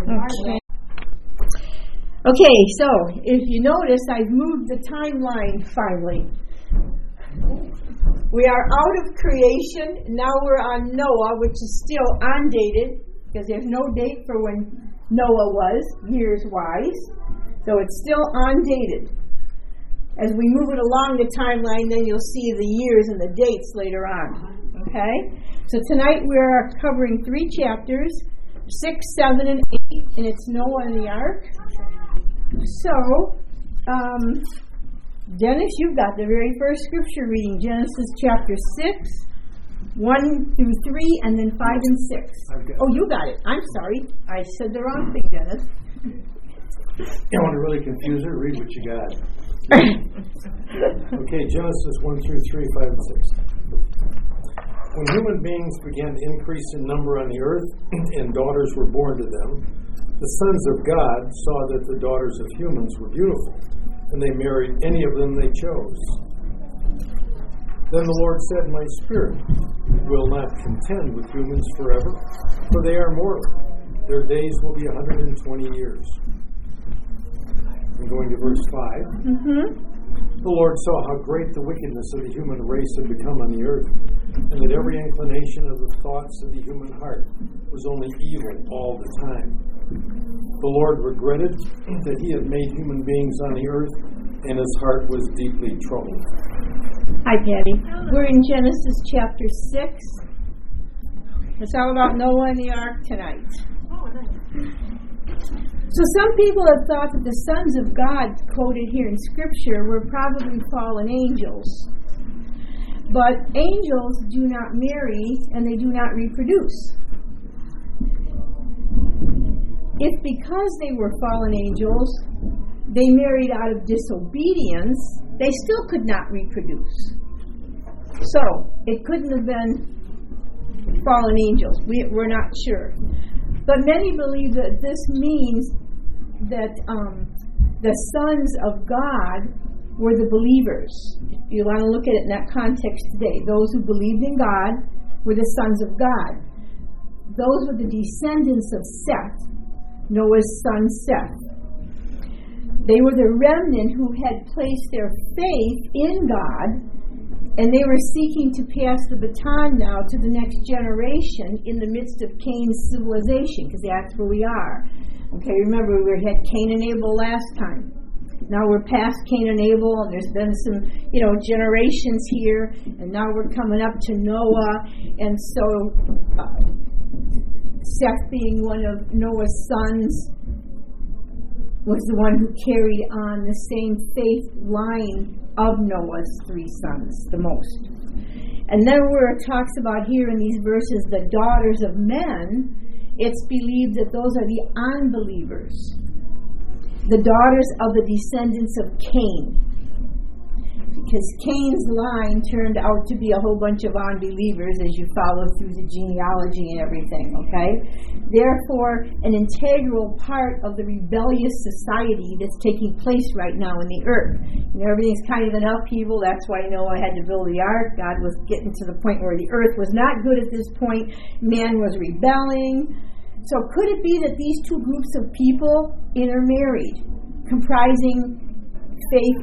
Okay. Okay, so if you notice, I've moved the timeline finally. We are out of creation. Now we're on Noah, which is still undated because there's no date for when Noah was, years-wise. So it's still undated. As we move it along the timeline, then you'll see the years and the dates later on. Okay? So tonight we're covering 3 chapters, 6, 7, and 8, and it's Noah and the Ark. So, Dennis, you've got the very first scripture reading, Genesis chapter 6, 1 through 3, and then 5 and 6. Oh, you got it. I'm sorry. I said the wrong thing, Dennis. You want to really confuse her? Read what you got. Okay, Genesis 1 through 3, 5, and 6. When human beings began to increase in number on the earth, and daughters were born to them, the sons of God saw that the daughters of humans were beautiful, and they married any of them they chose. Then the Lord said, "My spirit will not contend with humans forever, for they are mortal. Their days will be 120 years. I'm going to verse 5. The Lord saw how great the wickedness of the human race had become on the earth, and that every inclination of the thoughts of the human heart was only evil all the time. The Lord regretted that he had made human beings on the earth, and his heart was deeply troubled." Hi, Patty. We're in Genesis chapter 6. It's all about Noah and the Ark tonight. Oh, nice. So some people have thought that the sons of God quoted here in Scripture were probably fallen angels. But angels do not marry and they do not reproduce. If because they were fallen angels, they married out of disobedience, they still could not reproduce. So, it couldn't have been fallen angels. We're not sure. But many believe that this means that the sons of God were the believers. If you want to look at it in that context today, those who believed in God were the sons of God. Those were the descendants of Seth, Noah's son Seth. They were the remnant who had placed their faith in God, and they were seeking to pass the baton now to the next generation in the midst of Cain's civilization, because that's where we are. Okay, remember we had Cain and Abel last time. Now we're past Cain and Abel, and there's been some, generations here, and now we're coming up to Noah, and so Seth, being one of Noah's sons, was the one who carried on the same faith line of Noah's 3 sons, the most. And then where it talks about here in these verses, the daughters of men, it's believed that those are the unbelievers, the daughters of the descendants of Cain. Because Cain's line turned out to be a whole bunch of unbelievers as you follow through the genealogy and everything, okay? Therefore, an integral part of the rebellious society that's taking place right now in the earth. Everything's kind of in upheaval. That's why Noah had to build the ark. God was getting to the point where the earth was not good at this point. Man was rebelling. So could it be that these two groups of people intermarried, compromising faith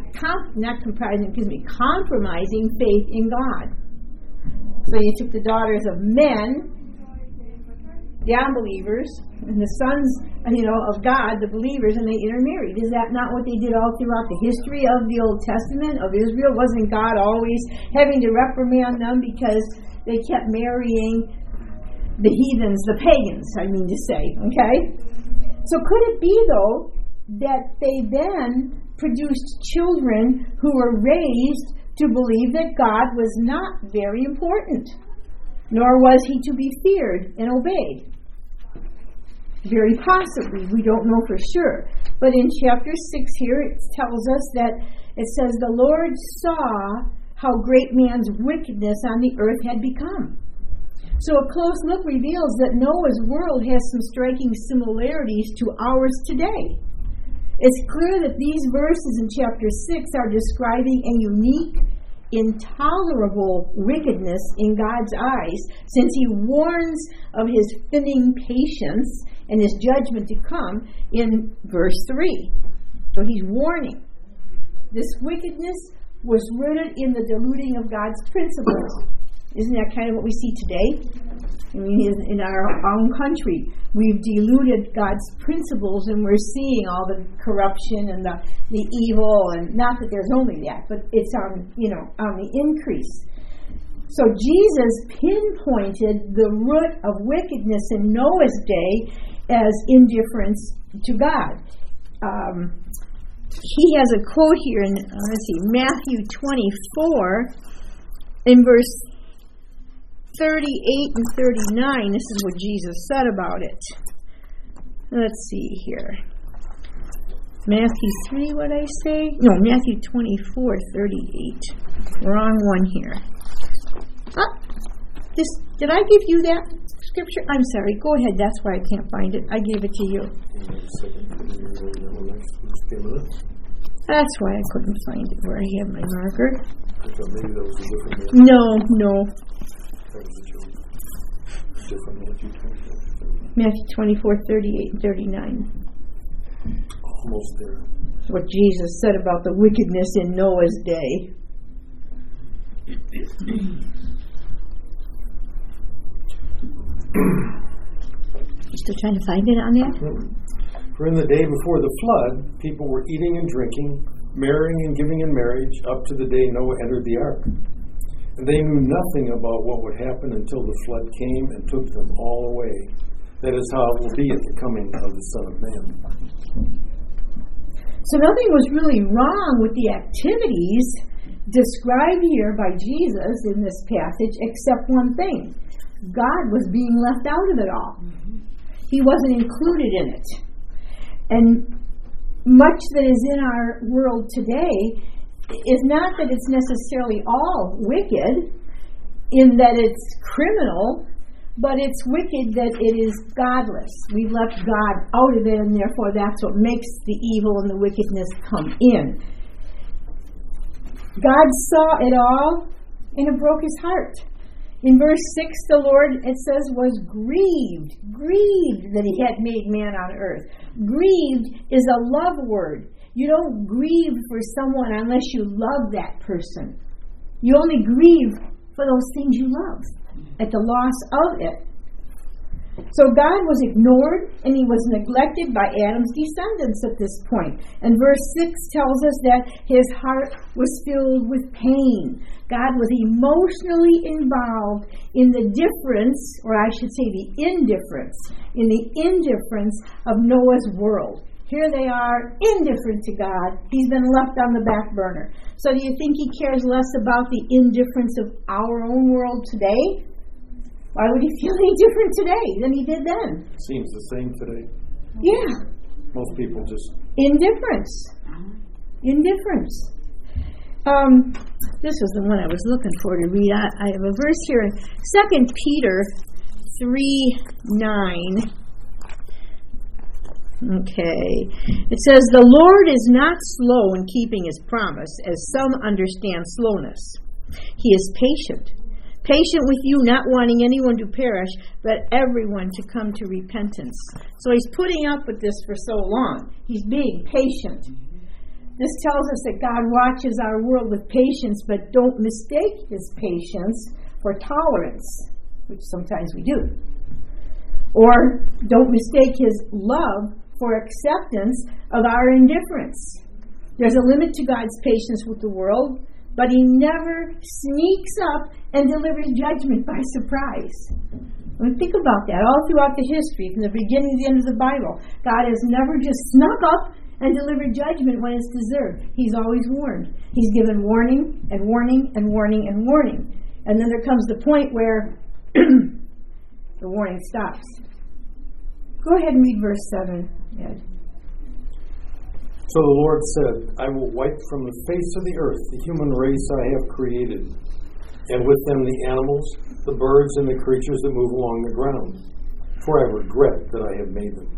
in God? So you took the daughters of men, the unbelievers, and the sons, of God, the believers, and they intermarried. Is that not what they did all throughout the history of the Old Testament of Israel? Wasn't God always having to reprimand them because they kept marrying the heathens, the pagans, okay? So could it be, though, that they then produced children who were raised to believe that God was not very important, nor was he to be feared and obeyed? Very possibly. We don't know for sure. But in chapter 6 here, it tells us that it says, "The Lord saw how great man's wickedness on the earth had become." So a close look reveals that Noah's world has some striking similarities to ours today. It's clear that these verses in chapter 6 are describing a unique intolerable wickedness in God's eyes, since he warns of his thinning patience and his judgment to come in verse 3. So he's warning. This wickedness was rooted in the diluting of God's principles. Isn't that kind of what we see today? I mean, in our own country, we've diluted God's principles, and we're seeing all the corruption and the evil, and not that there's only that, but it's on the increase. So Jesus pinpointed the root of wickedness in Noah's day as indifference to God. He has a quote here in Matthew 24 in verse 38 and 39, this is what Jesus said about it. Let's see here. Matthew 3, what I say? No, Matthew 24, 38. Wrong one here. Did I give you that scripture? I'm sorry. Go ahead. That's why I can't find it. I gave it to you. That's why I couldn't find it where I have my marker. Maybe that was a different No. Matthew 24, 38 and 39. Almost there. That's what Jesus said about the wickedness in Noah's day. You still trying to find it on there? For in the day before the flood, people were eating and drinking, marrying and giving in marriage, up to the day Noah entered the ark. And they knew nothing about what would happen until the flood came and took them all away. That is how it will be at the coming of the Son of Man. So nothing was really wrong with the activities described here by Jesus in this passage, except one thing. God was being left out of it all. He wasn't included in it. And much that is in our world today is not that it's necessarily all wicked, in that it's criminal, but it's wicked that it is godless. We've left God out of it, and therefore that's what makes the evil and the wickedness come in. God saw it all, and it broke his heart. In verse 6, the Lord, it says, was grieved that he had made man on earth. Grieved is a love word. You don't grieve for someone unless you love that person. You only grieve for those things you love, at the loss of it. So God was ignored, and he was neglected by Adam's descendants at this point. And verse 6 tells us that his heart was filled with pain. God was emotionally involved in the difference, or I should say the indifference, of Noah's world. Here they are, indifferent to God. He's been left on the back burner. So do you think he cares less about the indifference of our own world today? Why would he feel any different today than he did then? Seems the same today. Yeah. Most people just... Indifference. This was the one I was looking for to read. I have a verse here in 2 Peter 3:9. Okay. It says, the Lord is not slow in keeping his promise, as some understand slowness. He is patient with you, not wanting anyone to perish, but everyone to come to repentance. So he's putting up with this for so long. He's being patient. This tells us that God watches our world with patience, but don't mistake his patience for tolerance, which sometimes we do. Or don't mistake his love for acceptance of our indifference. There's a limit to God's patience with the world, but he never sneaks up and delivers judgment by surprise. I mean, think about that all throughout the history, from the beginning to the end of the Bible. God has never just snuck up and delivered judgment when it's deserved. He's always warned. He's given warning and warning and warning and warning. And then there comes the point where the warning stops. Go ahead and read verse 7, Ed. So the Lord said, I will wipe from the face of the earth the human race I have created, and with them the animals, the birds, and the creatures that move along the ground, for I regret that I have made them.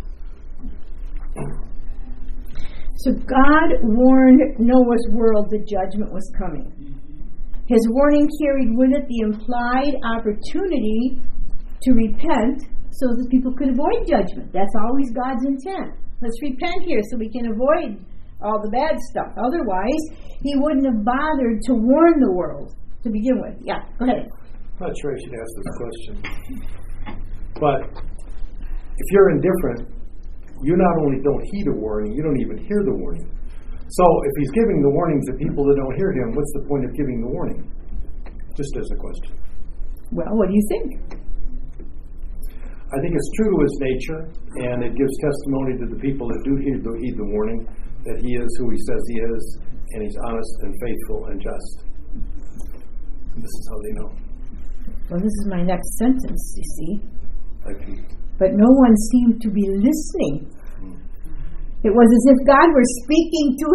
So God warned Noah's world that judgment was coming. His warning carried with it the implied opportunity to repent so that people could avoid judgment. That's always God's intent. Let's repent here so we can avoid all the bad stuff. Otherwise, He wouldn't have bothered to warn the world to begin with. Yeah, go ahead. I'm not sure I should ask this question. But if you're indifferent, you not only don't heed a warning, you don't even hear the warning. So if He's giving the warnings to people that don't hear Him, what's the point of giving the warning? Just as a question. Well, what do you think? I think it's true to His nature, and it gives testimony to the people that do heed the warning that He is who He says He is, and He's honest and faithful and just. And this is how they know. Well, this is my next sentence, you see. Okay. But no one seemed to be listening. It was as if God were speaking to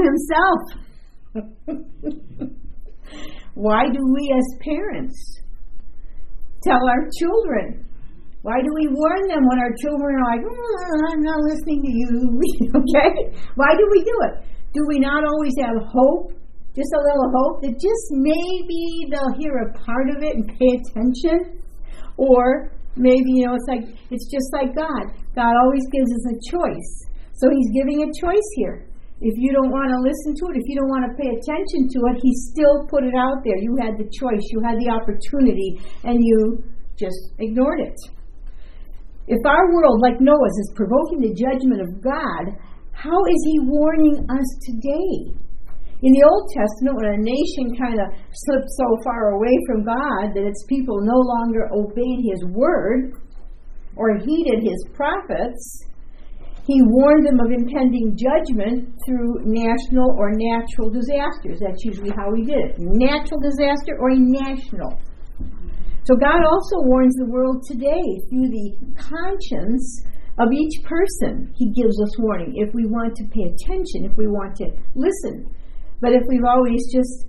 Himself. Why do we as parents tell our children? Why do we warn them when our children are like, I'm not listening to you? Okay? Why do we do it? Do we not always have hope? Just a little hope that just maybe they'll hear a part of it and pay attention? Or maybe, it's just like God. God always gives us a choice. So He's giving a choice here. If you don't want to listen to it, if you don't want to pay attention to it, He still put it out there. You had the choice, you had the opportunity, and you just ignored it. If our world, like Noah's, is provoking the judgment of God, how is He warning us today? In the Old Testament, when a nation kind of slipped so far away from God that its people no longer obeyed His word or heeded His prophets, He warned them of impending judgment through national or natural disasters. That's usually how He did it. Natural disaster or a national. So God also warns the world today through the conscience of each person. He gives us warning if we want to pay attention, if we want to listen. But if we've always just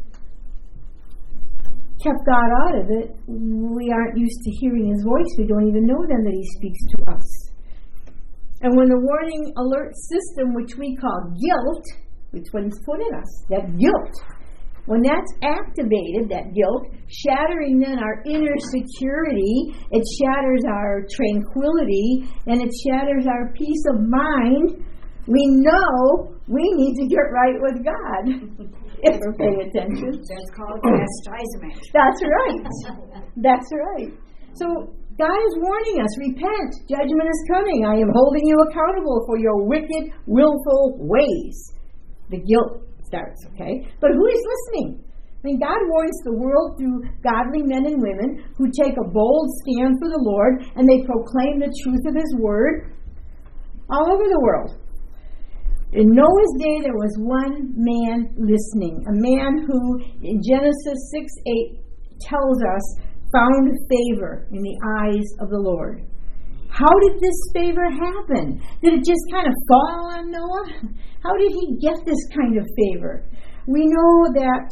kept God out of it, we aren't used to hearing His voice. We don't even know then that He speaks to us. And when the warning alert system, which we call guilt, which one's put in us, that guilt, when that's activated, that guilt, shattering then our inner security, it shatters our tranquility, and it shatters our peace of mind, we know we need to get right with God. If we're paying attention. That's called chastisement. That's right. That's right. So God is warning us, repent, judgment is coming. I am holding you accountable for your wicked, willful ways. The guilt starts, okay? But who is listening? I mean, God warns the world through godly men and women who take a bold stand for the Lord and they proclaim the truth of His word all over the world. In Noah's day, there was one man listening, a man who, in Genesis 6:8, tells us, found favor in the eyes of the Lord. How did this favor happen? Did it just kind of fall on Noah? How did he get this kind of favor? We know that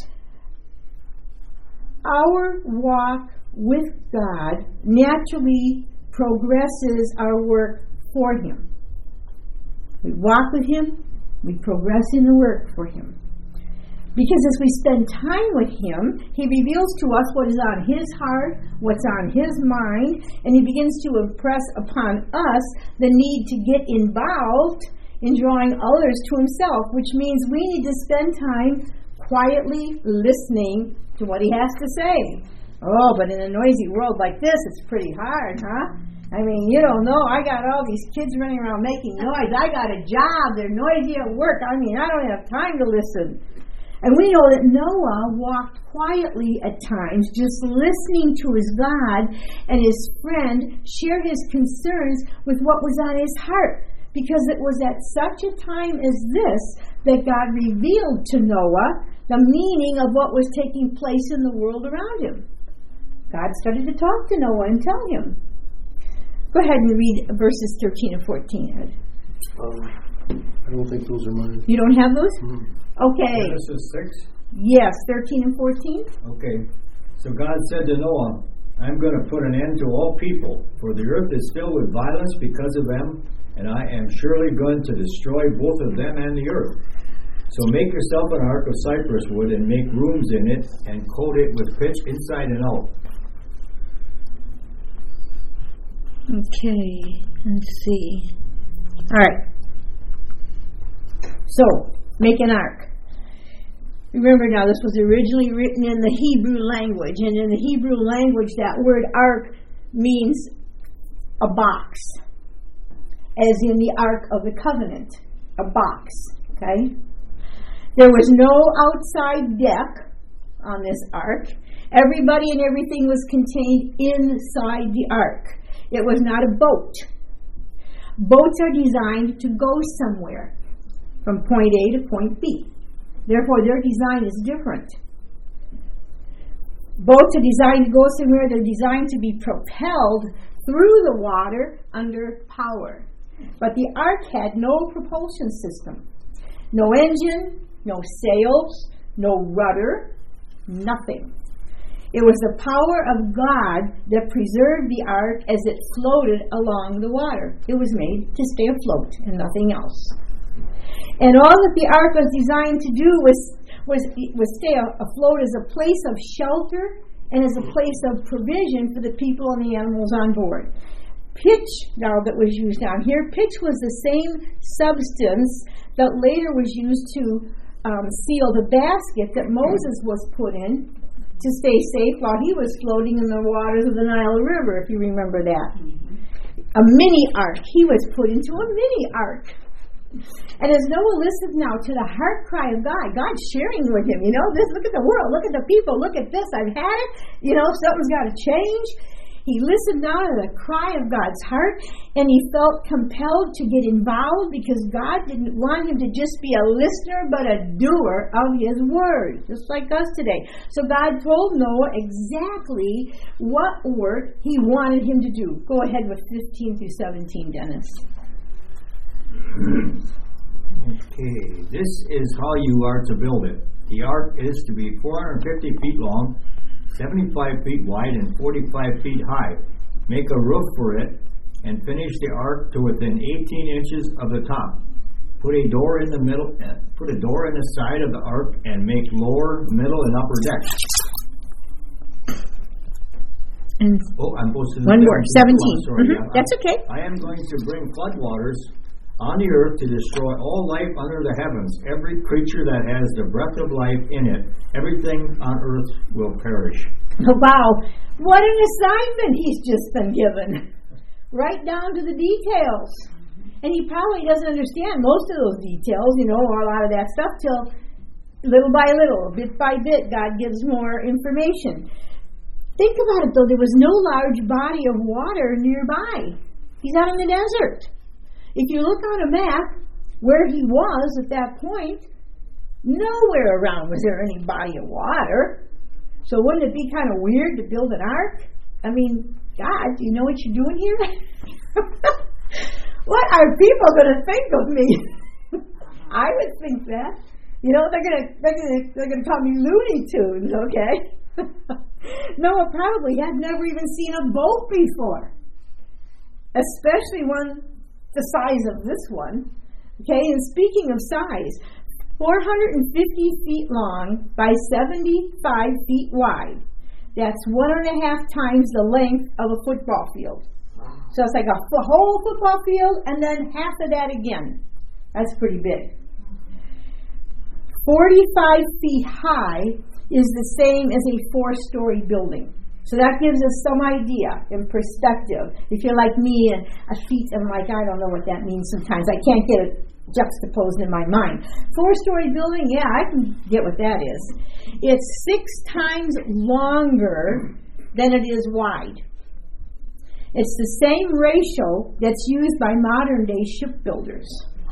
our walk with God naturally progresses our work for Him. We walk with Him, we progress in the work for Him. Because as we spend time with Him, He reveals to us what is on His heart, what's on His mind, and He begins to impress upon us the need to get involved in drawing others to Himself, which means we need to spend time quietly listening to what He has to say. Oh, but in a noisy world like this, it's pretty hard, huh? I mean, you don't know. I got all these kids running around making noise. I got a job. They're noisy at work. I mean, I don't have time to listen. And we know that Noah walked quietly at times, just listening to his God and his friend share his concerns with what was on his heart. Because it was at such a time as this that God revealed to Noah the meaning of what was taking place in the world around him. God started to talk to Noah and tell him. Go ahead and read verses 13 and 14, Ed. I don't think those are mine. You don't have those? Mm-hmm. Okay. Genesis 6? Yes, 13 and 14. Okay. So God said to Noah, I'm going to put an end to all people, for the earth is filled with violence because of them, and I am surely going to destroy both of them and the earth. So make yourself an ark of cypress wood and make rooms in it and coat it with pitch inside and out. Okay, let's see. All right. So, make an ark. Remember now, this was originally written in the Hebrew language, and in the Hebrew language, that word ark means a box, as in the Ark of the Covenant, a box, okay? There was no outside deck on this ark. Everybody and everything was contained inside the ark. It was not a boat. Boats are designed to go somewhere from point A to point B. Therefore, their design is different. Boats are designed to go somewhere. They're designed to be propelled through the water under power. But the ark had no propulsion system. No engine, no sails, no rudder, nothing. It was the power of God that preserved the ark as it floated along the water. It was made to stay afloat and nothing else. And all that the ark was designed to do was stay afloat as a place of shelter and as a place of provision for the people and the animals on board. Pitch, now that was used down here, pitch was the same substance that later was used to seal the basket that Moses was put in to stay safe while he was floating in the waters of the Nile River, if you remember that. A mini ark. He was put into a mini ark. And as Noah listened now to the heart cry of God, God's sharing with him, look at the world, look at the people, look at this, I've had it, something's got to change. He listened now to the cry of God's heart, and he felt compelled to get involved because God didn't want him to just be a listener but a doer of his word, just like us today. So God told Noah exactly what work he wanted him to do. Go ahead with 15 through 17, Dennis. Okay, this is how you are to build it. The ark is to be 450 feet long, 75 feet wide, and 45 feet high. Make a roof for it, and finish the ark to within 18 inches of the top. Put a door in the middle. Put a door in the side of the ark, and make lower, middle, and upper decks. And I'm supposed to. One more, 17. Sorry, That's okay. I am going to bring floodwaters on the earth to destroy all life under the heavens. Every creature that has the breath of life in it, everything on earth will perish. Wow, what an assignment he's just been given. Right down to the details. And he probably doesn't understand most of those details, or a lot of that stuff, till little by little, bit by bit, God gives more information. Think about it, though. There was no large body of water nearby. He's out in the desert. If you look on a map where he was at that point, nowhere around was there any body of water. So wouldn't it be kind of weird to build an ark? I mean, God, do you know what you're doing here? What are people going to think of me? I would think that. They're gonna call me Looney Tunes, okay? Noah probably had never even seen a boat before, especially one the size of this one. Okay, and speaking of size, 450 feet long by 75 feet wide. That's 1.5 times the length of a football field. So it's like a whole football field and then half of that again. That's pretty big. 45 feet high is the same as a 4-story building. So that gives us some idea and perspective. If you're like me and a feet, I'm like, I don't know what that means sometimes. I can't get it juxtaposed in my mind. 4-story building, yeah, I can get what that is. It's 6 times longer than it is wide. It's the same ratio that's used by modern day shipbuilders.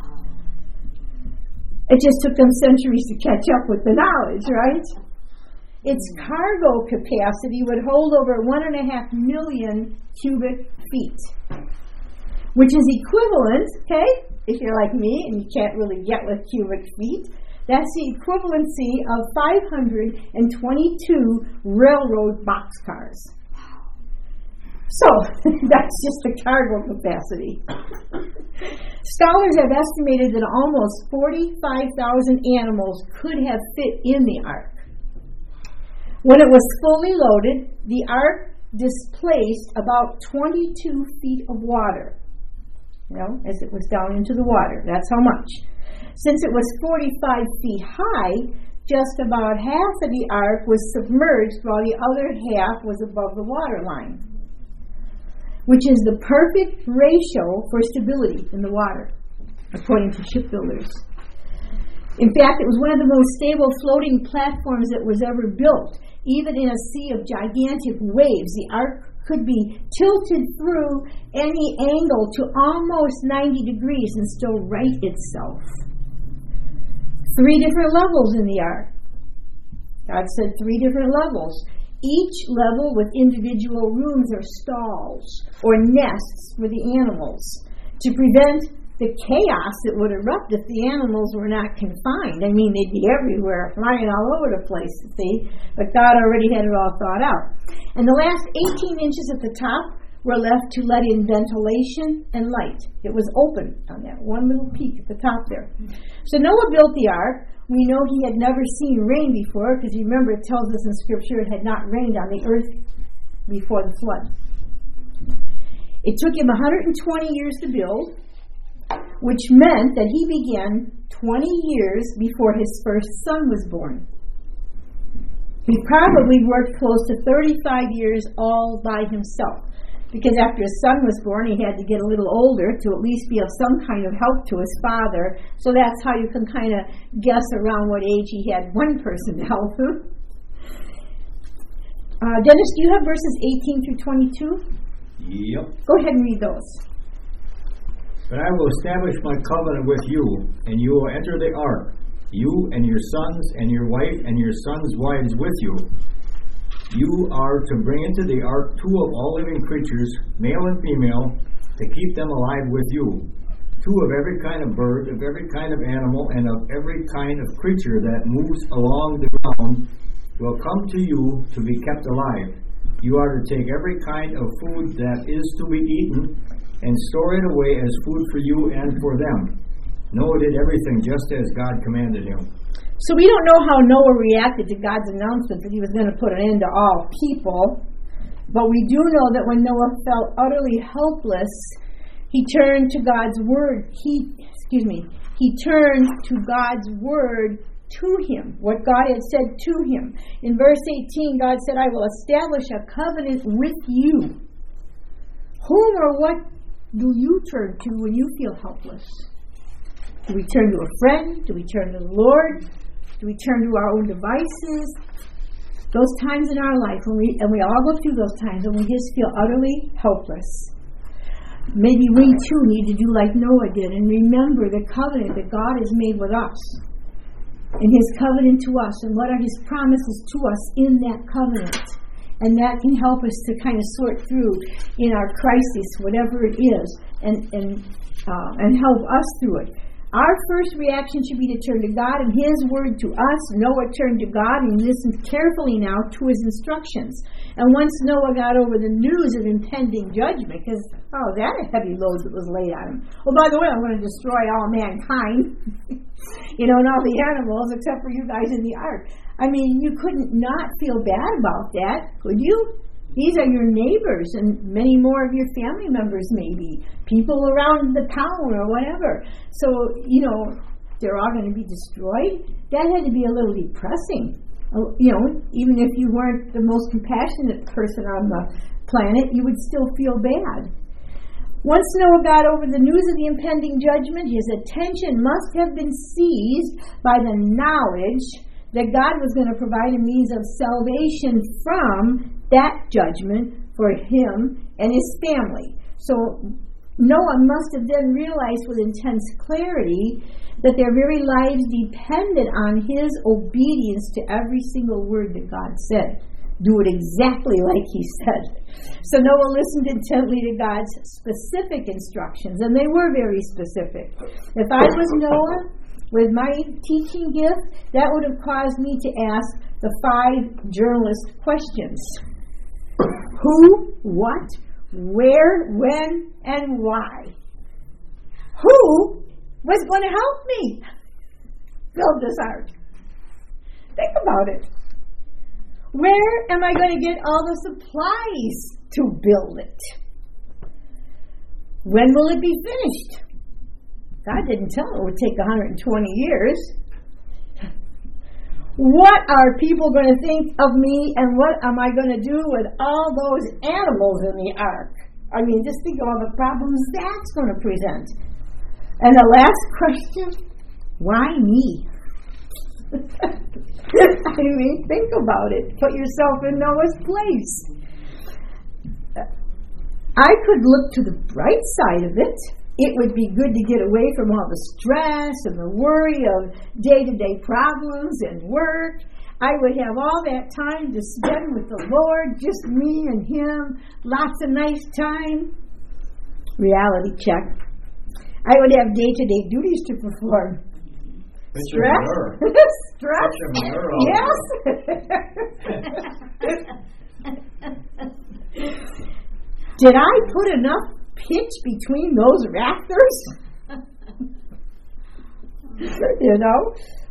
It just took them centuries to catch up with the knowledge, right? Its cargo capacity would hold over 1.5 million cubic feet, which is equivalent, okay, if you're like me and you can't really get with cubic feet, that's the equivalency of 522 railroad boxcars. So, that's just the cargo capacity. Scholars have estimated that almost 45,000 animals could have fit in the ark. When it was fully loaded, the ark displaced about 22 feet of water. As it was down into the water. That's how much. Since it was 45 feet high, just about half of the ark was submerged while the other half was above the water line, which is the perfect ratio for stability in the water, according to shipbuilders. In fact, it was one of the most stable floating platforms that was ever built. Even in a sea of gigantic waves, the ark could be tilted through any angle to almost 90 degrees and still right itself. 3 different levels in the ark. God said 3 different levels. Each level with individual rooms or stalls or nests for the animals to prevent the chaos that would erupt if the animals were not confined. I mean, they'd be everywhere, flying all over the place, see? But God already had it all thought out. And the last 18 inches at the top were left to let in ventilation and light. It was open on that one little peak at the top there. So Noah built the ark. We know he had never seen rain before, because you remember it tells us in Scripture it had not rained on the earth before the flood. It took him 120 years to build, which meant that he began 20 years before his first son was born. He probably worked close to 35 years all by himself, because after his son was born, he had to get a little older to at least be of some kind of help to his father. So that's how you can kind of guess around what age he had one person to help him. Dennis, do you have verses 18 through 22? Yep. Go ahead and read those. But I will establish my covenant with you, and you will enter the ark, you and your sons and your wife and your sons' wives with you. You are to bring into the ark 2 of all living creatures, male and female, to keep them alive with you. 2 of every kind of bird, of every kind of animal, and of every kind of creature that moves along the ground will come to you to be kept alive. You are to take every kind of food that is to be eaten and store it away as food for you and for them. Noah did everything just as God commanded him. So we don't know how Noah reacted to God's announcement that he was going to put an end to all people, but we do know that when Noah felt utterly helpless, he turned to God's word. He turned to God's word to him, what God had said to him. In verse 18, God said, I will establish a covenant with you. Whom or what do you turn to when you feel helpless? Do we turn to a friend? Do we turn to the Lord? Do we turn to our own devices? Those times in our life, and we all go through those times when we just feel utterly helpless. Maybe we too need to do like Noah did and remember the covenant that God has made with us, and His covenant to us, and what are His promises to us in that covenant. And that can help us to kind of sort through in our crisis, whatever it is, and help us through it. Our first reaction should be to turn to God and His word to us. Noah turned to God and listened carefully now to His instructions. And once Noah got over the news of impending judgment, because, that a heavy load that was laid on him. Oh, by the way, I'm going to destroy all mankind, and all the animals except for you guys in the ark. I mean, you couldn't not feel bad about that, could you? These are your neighbors and many more of your family members, maybe. People around the town or whatever. So, they're all going to be destroyed. That had to be a little depressing. Even if you weren't the most compassionate person on the planet, you would still feel bad. Once Noah got over the news of the impending judgment, his attention must have been seized by the knowledge that God was going to provide a means of salvation from that judgment for him and his family. So Noah must have then realized with intense clarity that their very lives depended on his obedience to every single word that God said. Do it exactly like He said. So Noah listened intently to God's specific instructions, and they were very specific. If I was Noah, with my teaching gift, that would have caused me to ask the 5 journalist questions. Who, what, where, when, and why? who was going to help me build this ark? Think about it. Where am I going to get all the supplies to build it? When will it be finished? God didn't tell it would take 120 years. What are people going to think of me, and what am I going to do with all those animals in the ark? I mean, just think of all the problems that's going to present. And the last question, why me? I mean, think about it. Put yourself in Noah's place. I could look to the bright side of it. It would be good to get away from all the stress and the worry of day-to-day problems and work. I would have all that time to spend with the Lord, just me and Him, lots of nice time. Reality check. I would have day-to-day duties to perform. Stress? Stress? Yes. Did I put enough pitch between those rafters? You know?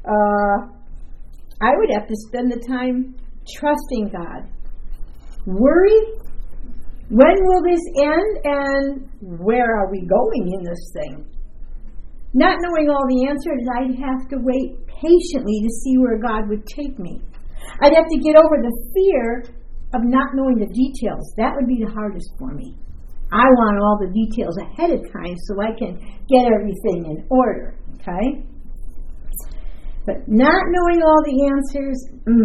I would have to spend the time trusting God. Worry? When will this end, and where are we going in this thing? Not knowing all the answers, I'd have to wait patiently to see where God would take me. I'd have to get over the fear of not knowing the details. That would be the hardest for me. I want all the details ahead of time so I can get everything in order, okay? But not knowing all the answers,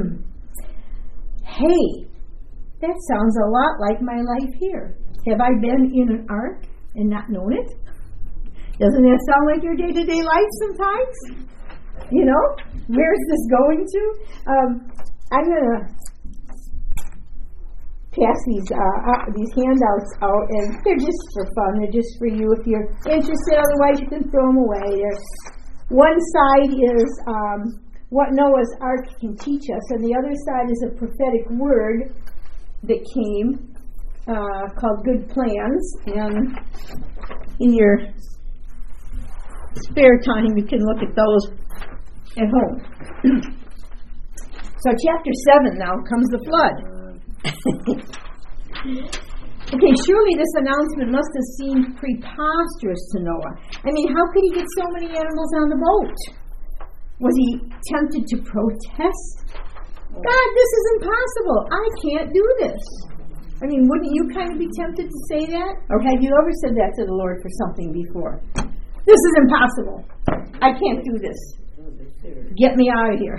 hey, that sounds a lot like my life here. Have I been in an ark and not known it? Doesn't that sound like your day-to-day life sometimes? You know, where's this going to? I'm going to pass these handouts out, and they're just for fun. They're just for you if you're interested. Otherwise, you can throw them away. One side is what Noah's Ark can teach us, and the other side is a prophetic word that came called Good Plans. And in your spare time, you can look at those at home. So chapter 7 now comes the flood. Okay, surely this announcement must have seemed preposterous to Noah. I mean, how could he get so many animals on the boat? Was he tempted to protest? God, this is impossible. I can't do this. I mean, wouldn't you kind of be tempted to say that? Or had you ever said that to the Lord for something before? This is impossible. I can't do this. Get me out of here.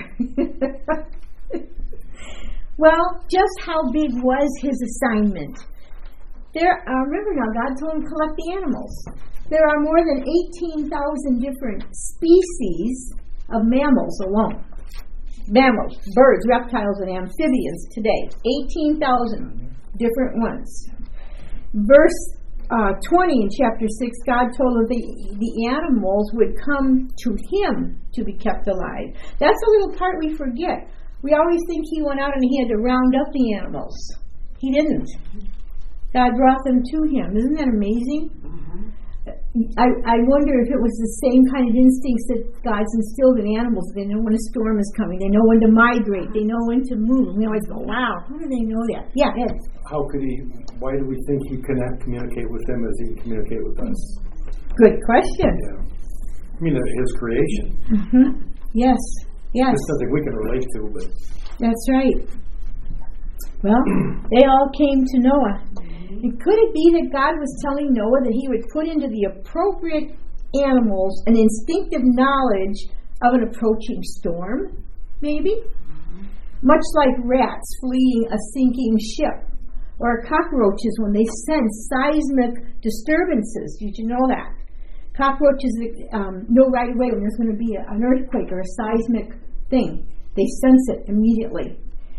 Well, just how big was his assignment? Remember now, God told him to collect the animals. There are more than 18,000 different species of mammals alone. Mammals, birds, reptiles, and amphibians today. 18,000 different ones. Verse 20 in chapter 6, God told him the animals would come to him to be kept alive. That's a little part we forget. We always think he went out and he had to round up the animals. He didn't. God brought them to him. Isn't that amazing? I wonder if it was the same kind of instincts that God's instilled in animals. They know when a storm is coming. They know when to migrate. They know when to move. We always go, wow, how do they know that? Yeah, Ed. Why do we think he cannot communicate with them as he can communicate with us? Good question. Yeah. I mean, his creation. Yes. It's something we can relate to, but... That's right. Well, they all came to Noah. And could it be that God was telling Noah that he would put into the appropriate animals an instinctive knowledge of an approaching storm? Maybe? Much like rats fleeing a sinking ship, or cockroaches when they sense seismic disturbances. Did you know that? Cockroaches know right away when there's going to be an earthquake or a seismic thing. They sense it immediately.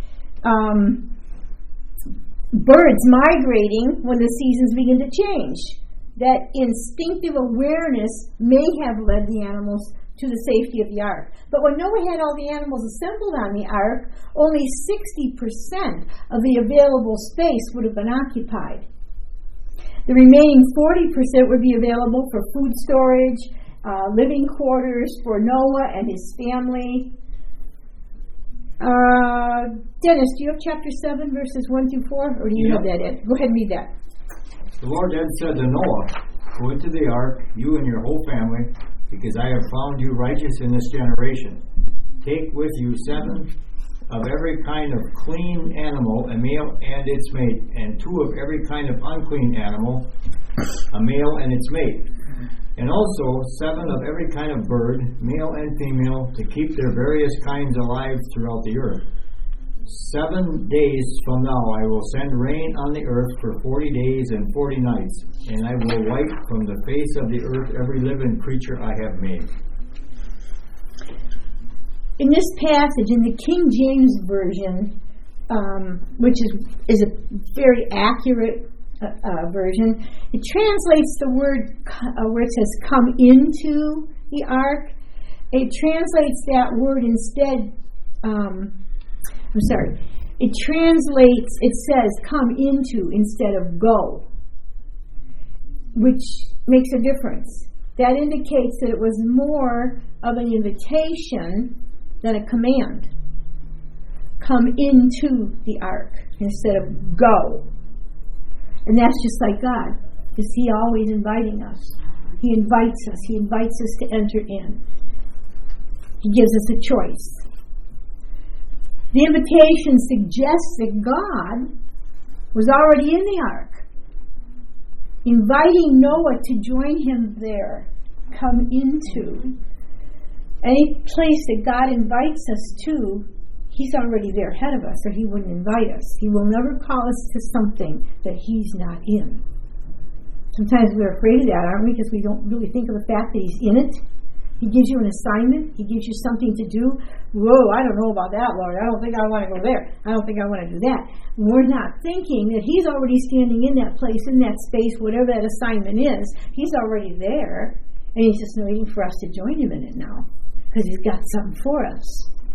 Birds migrating when the seasons begin to change. That instinctive awareness may have led the animals to the safety of the ark. But when Noah had all the animals assembled on the ark, only 60% of the available space would have been occupied. The remaining 40% would be available for food storage, living quarters for Noah and his family. Dennis, do you have chapter 7, verses 1 through 4? Or do you have that, Ed? Go ahead and read that. The Lord then said to Noah, "Go into the ark, you and your whole family, because I have found you righteous in this generation. Take with you 7 of every kind of clean animal, a male and its mate, and 2 of every kind of unclean animal, a male and its mate. And also 7 of every kind of bird, male and female, to keep their various kinds alive throughout the earth. 7 days from now I will send rain on the earth for 40 days and 40 nights, and I will wipe from the face of the earth every living creature I have made." In this passage, in the King James Version, which is a very accurate version, it translates the word where it says "come into the ark." It translates that word instead. It says "come into" instead of "go," which makes a difference. That indicates that it was more of an invitation than a command. Come into the ark instead of go. And that's just like God, because He always inviting us. He invites us. He invites us to enter in. He gives us a choice. The invitation suggests that God was already in the ark, inviting Noah to join Him there. Come into. Any place that God invites us to, He's already there ahead of us, or He wouldn't invite us. He will never call us to something that He's not in. Sometimes we're afraid of that, aren't we? Because we don't really think of the fact that He's in it. He gives you an assignment. He gives you something to do. Whoa, I don't know about that, Lord. I don't think I want to go there. I don't think I want to do that. We're not thinking that He's already standing in that place, in that space, whatever that assignment is. He's already there. And He's just waiting for us to join Him in it now, because He's got something for us.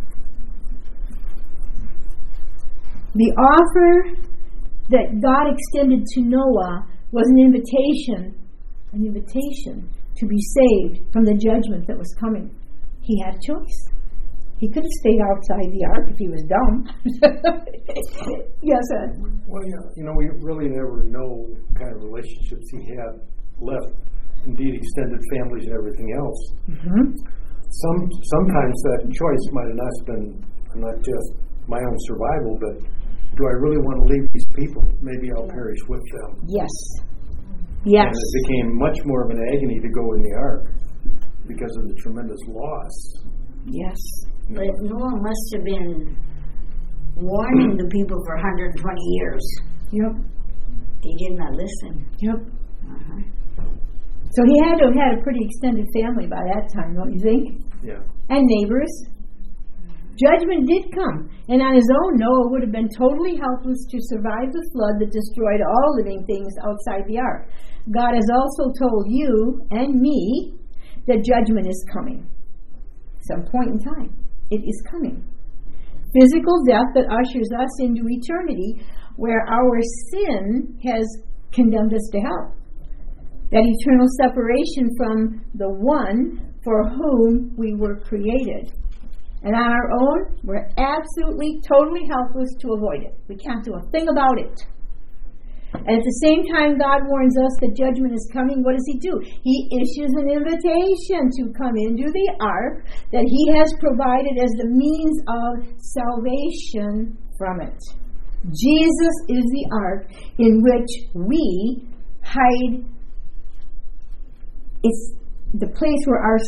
The offer that God extended to Noah was an invitation to be saved from the judgment that was coming. He had a choice. He could have stayed outside the ark if he was dumb. Yes, Ed? Well, yeah, we really never know what kind of relationships he had left. Indeed, extended families and everything else. Mm-hmm. Sometimes that choice might have not been not just my own survival, but do I really want to leave these people? Maybe I'll perish with them. Yes. Yes. And it became much more of an agony to go in the ark because of the tremendous loss. Yes. But Noah must have been warning the people for 120 years. Yep. They did not listen. Yep. Uh-huh. So he had to have had a pretty extended family by that time, don't you think? Yeah. And neighbors. Judgment did come, and on his own, Noah would have been totally helpless to survive the flood that destroyed all living things outside the ark. God has also told you and me that judgment is coming. Some point in time, it is coming. Physical death that ushers us into eternity, where our sin has condemned us to hell. That eternal separation from the one for whom we were created. And on our own, we're absolutely, totally helpless to avoid it. We can't do a thing about it. And at the same time, God warns us that judgment is coming. What does He do? He issues an invitation to come into the ark that He has provided as the means of salvation from it. Jesus is the ark in which we hide. It's the place where our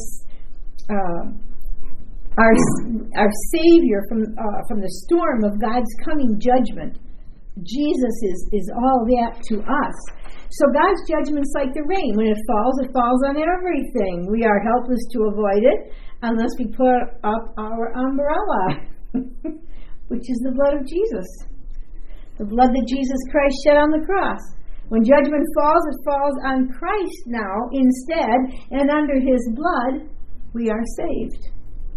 Savior from the storm of God's coming judgment. Jesus is all that to us. So God's judgment's like the rain. When it falls on everything. We are helpless to avoid it unless we put up our umbrella, which is the blood of Jesus. The blood that Jesus Christ shed on the cross. When judgment falls, it falls on Christ now instead, and under His blood, we are saved.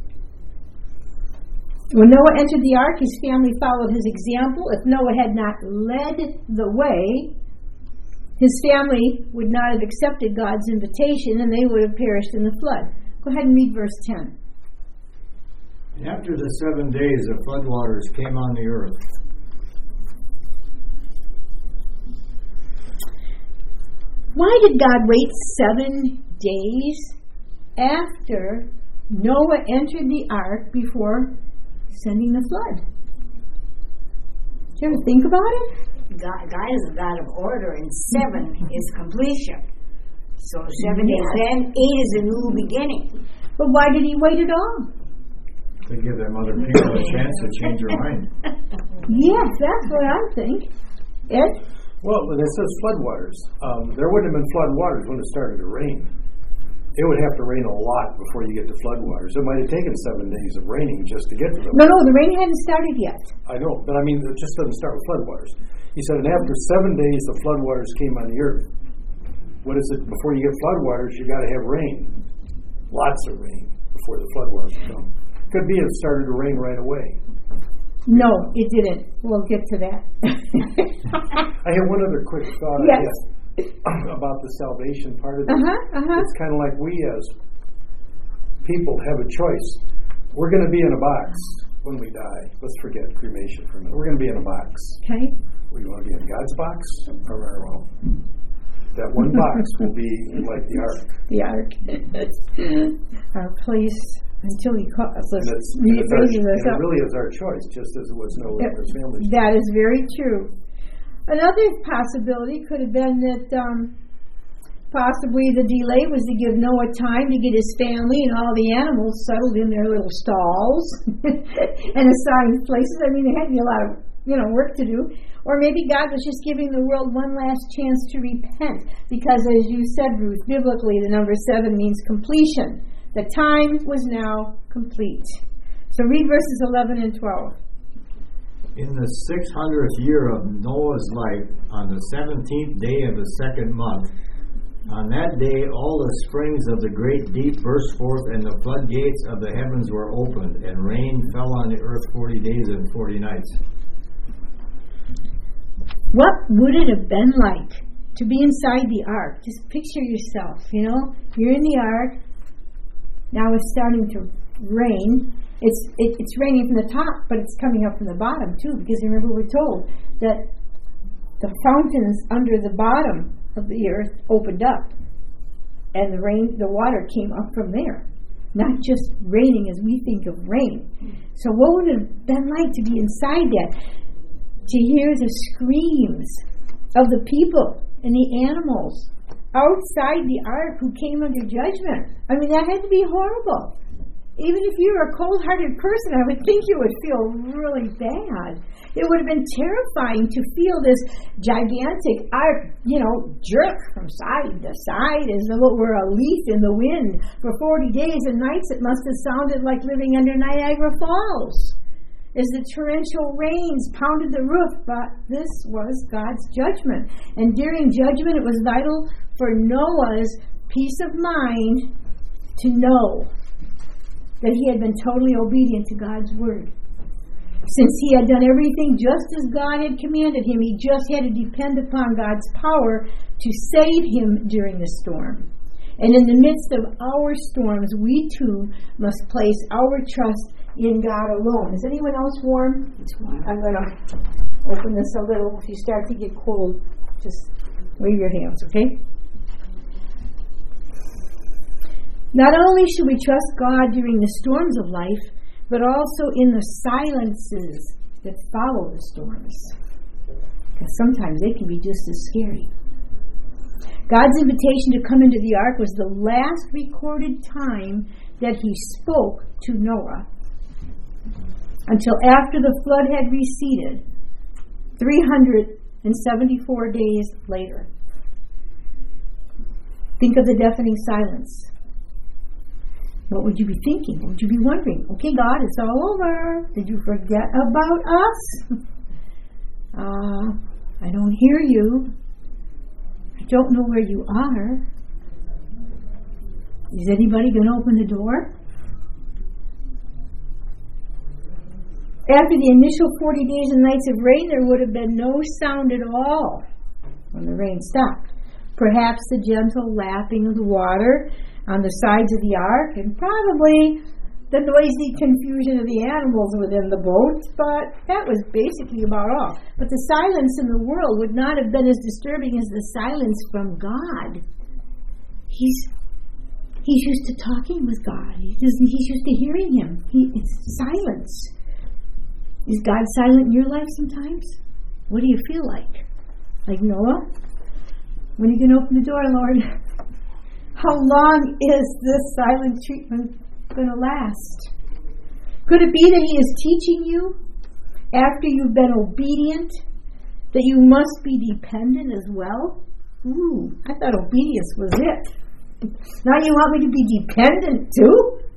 When Noah entered the ark, his family followed his example. If Noah had not led the way, His family would not have accepted God's invitation, and they would have perished in the flood. Go ahead and read verse 10. After the 7 days, the floodwaters came on the earth. Why did God wait 7 days after Noah entered the ark before sending the flood? Did you ever think about it? God is a God of order, and 7 is completion. So 7 days, then 8 is a new beginning. But why did he wait at all? To give them other people a chance to change their mind. Yes, that's what I think. Ed? Well, when it says floodwaters, there wouldn't have been floodwaters when it started to rain. It would have to rain a lot before you get to floodwaters. It might have taken 7 days of raining just to get to them. No, the rain hadn't started yet. I know, but I mean, it just doesn't start with floodwaters. He said, and after 7 days, the floodwaters came on the earth. What is it? Before you get floodwaters, you got to have rain. Lots of rain before the floodwaters come. Could be it started to rain right away. No, it didn't. We'll get to that. I have one other quick thought about the salvation part of this. It's kind of like we as people have a choice. We're going to be in a box when we die. Let's forget cremation for a minute. We're going to be in a box. Okay. We want to be in God's box or our own. That one box will be like the ark. The ark. Our place until he calls us. And it really is our choice, just as it was Noah and his family. That is very true. Another possibility could have been that possibly the delay was to give Noah time to get his family and all the animals settled in their little stalls and assigned places. I mean, there had to be a lot of work to do. Or maybe God was just giving the world one last chance to repent. Because as you said, Ruth, biblically the number 7 means completion. The time was now complete. So read verses 11 and 12. In the 600th year of Noah's life, on the 17th day of the 2nd month, on that day all the springs of the great deep burst forth, and the floodgates of the heavens were opened, and rain fell on the earth 40 days and 40 nights. What would it have been like to be inside the ark? Just picture yourself, you're in the ark. Now it's starting to rain. It's raining from the top, but it's coming up from the bottom too, because remember we're told that the fountains under the bottom of the earth opened up, and the water came up from there. Not just raining as we think of rain. So what would it have been like to be inside that? To hear the screams of the people and the animals outside the ark who came under judgment. I mean, that had to be horrible. Even if you were a cold-hearted person, I would think you would feel really bad. It would have been terrifying to feel this gigantic ark, jerk from side to side as though it were a leaf in the wind. For 40 days and nights, it must have sounded like living under Niagara Falls as the torrential rains pounded the roof. But this was God's judgment. And during judgment, it was vital for Noah's peace of mind to know that he had been totally obedient to God's word. Since he had done everything just as God had commanded him, he just had to depend upon God's power to save him during the storm. And in the midst of our storms, we too must place our trust in God alone. Is anyone else warm? It's warm. I'm going to open this a little. If you start to get cold, just wave your hands, okay? Not only should we trust God during the storms of life, but also in the silences that follow the storms. Because sometimes they can be just as scary. God's invitation to come into the ark was the last recorded time that he spoke to Noah. Until after the flood had receded, 374 days later. Think of the deafening silence. What would you be thinking? What would you be wondering? Okay, God, it's all over. Did you forget about us? I don't hear you. I don't know where you are. Is anybody going to open the door? After the initial 40 days and nights of rain, there would have been no sound at all. when the rain stopped. Perhaps the gentle lapping of the water on the sides of the ark, and probably the noisy confusion of the animals within the boat, but that was basically about all. But the silence in the world would not have been as disturbing as the silence from God. He's used to talking with God. He's used to hearing Him. It's silence. Is God silent in your life sometimes? What do you feel like? Like Noah? When are you going to open the door, Lord? How long is this silent treatment going to last? Could it be that He is teaching you, after you've been obedient, that you must be dependent as well? Ooh, I thought obedience was it. Now you want me to be dependent too?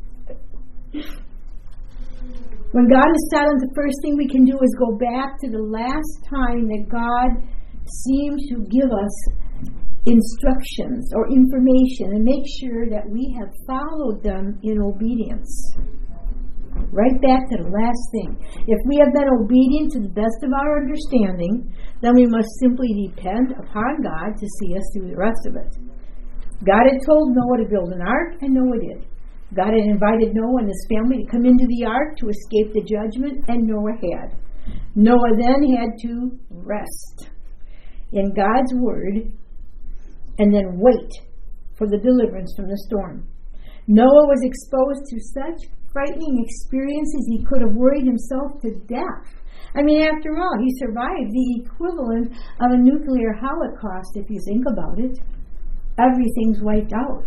When God is silent, the first thing we can do is go back to the last time that God seemed to give us instructions or information and make sure that we have followed them in obedience. Right back to the last thing. If we have been obedient to the best of our understanding, then we must simply depend upon God to see us through the rest of it. God had told Noah to build an ark, and Noah did. God had invited Noah and his family to come into the ark to escape the judgment, and Noah had. Noah then had to rest in God's word and then wait for the deliverance from the storm. Noah was exposed to such frightening experiences he could have worried himself to death. I mean, after all, he survived the equivalent of a nuclear holocaust, if you think about it. Everything's wiped out.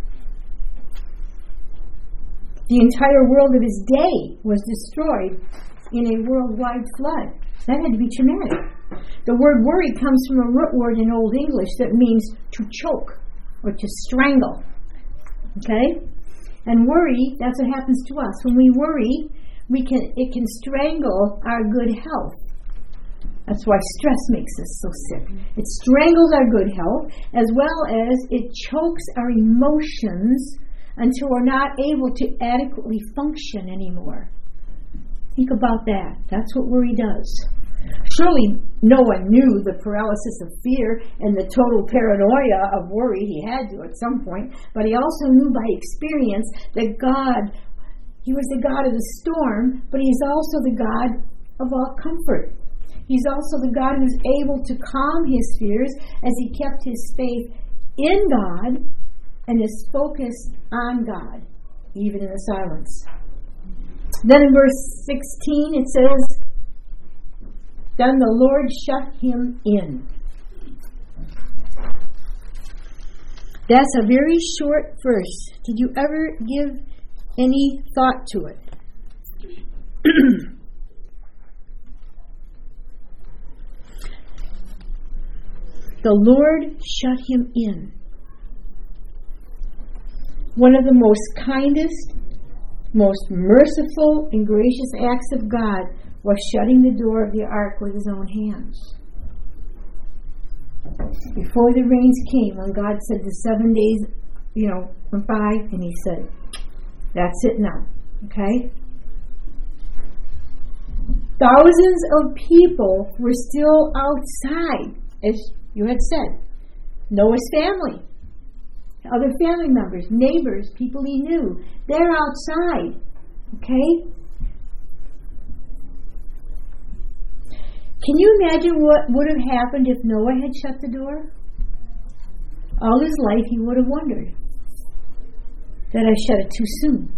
The entire world of his day was destroyed in a worldwide flood. That had to be traumatic. The word worry comes from a root word in Old English that means to choke or to strangle. Okay? And worry, that's what happens to us. When we worry, it can strangle our good health. That's why stress makes us so sick. It strangles our good health, as well as it chokes our emotions until we're not able to adequately function anymore. Think about that. That's what worry does. Surely no one knew the paralysis of fear and the total paranoia of worry. He had to at some point. But he also knew by experience that God, He was the God of the storm, but He's also the God of all comfort. He's also the God who's able to calm his fears as he kept his faith in God and his focus on God, even in the silence. Then in verse 16 it says, then the Lord shut him in. That's a very short verse. Did you ever give any thought to it? The Lord shut him in. One of the most kindest, most merciful and gracious acts of God was shutting the door of the ark with his own hands. Before the rains came, when God said the 7 days, went by, and he said, that's it now. Okay? Thousands of people were still outside, as you had said. Noah's family, other family members, neighbors, people he knew, they're outside. Okay? Can you imagine what would have happened if Noah had shut the door? All his life he would have wondered that I shut it too soon.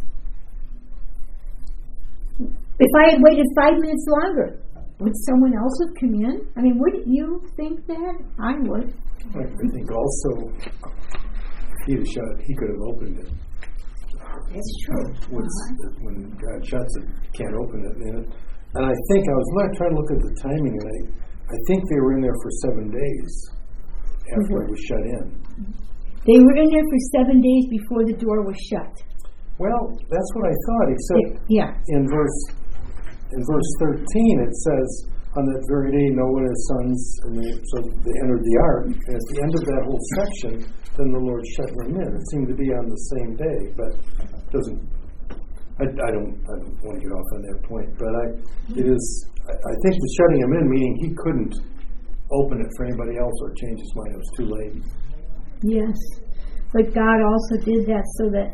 If I had waited 5 minutes longer, would someone else have come in? I mean, wouldn't you think that? I would. I think also, if he had shut it, he could have opened it. It's true. When God shuts it, you can't open it. And I think, I was not trying to look at the timing, and I think they were in there for 7 days after it was shut in. They were in there for 7 days before the door was shut. Well, that's what I thought, except in verse 13 it says, on that very day Noah and his sons, so they entered the ark, and at the end of that whole section, then the Lord shut them in. It seemed to be on the same day, but it doesn't. I don't want to get off on that point, but I think the shutting him in, meaning he couldn't open it for anybody else or change his mind. It was too late. Yes. But God also did that so that,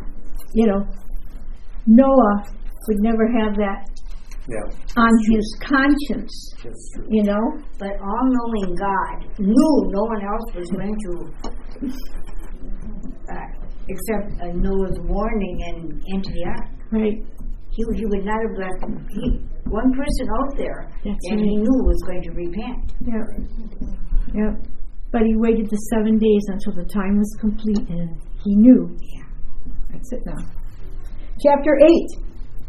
Noah would never have that on his conscience. That's true. But all-knowing God knew no one else was going to accept Noah's warning and enter the ark. Right. He would not have left one person out there that he knew was going to repent. Yeah. But he waited the 7 days until the time was complete, and he knew. Yeah. That's it now. Chapter 8.